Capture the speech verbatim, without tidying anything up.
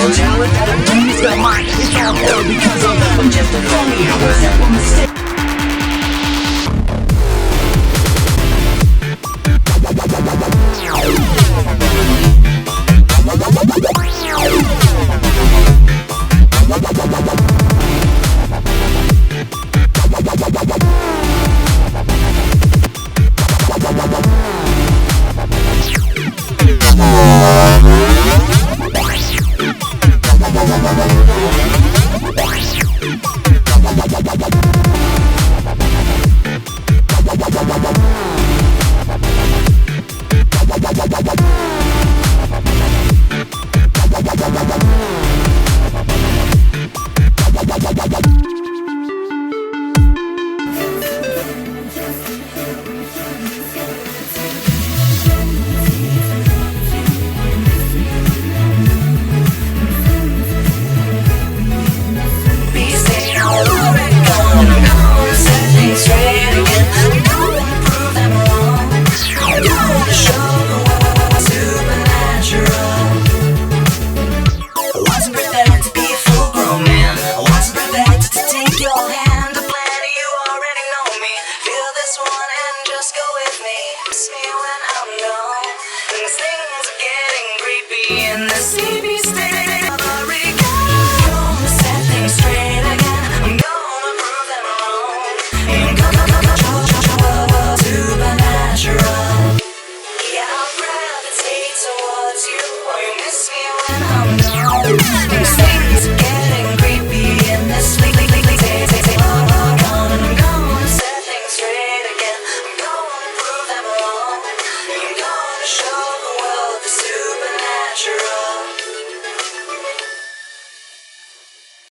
no talent, attitude, he's got mine. It's all hell because of I'm just a phony. I was that one mistake. In the C B state of the recall, gonna set things straight again. I'm gonna prove them wrong. Ain't gonna supernatural. Yeah, I'll gravitate towards you, or you miss me when I'm gone.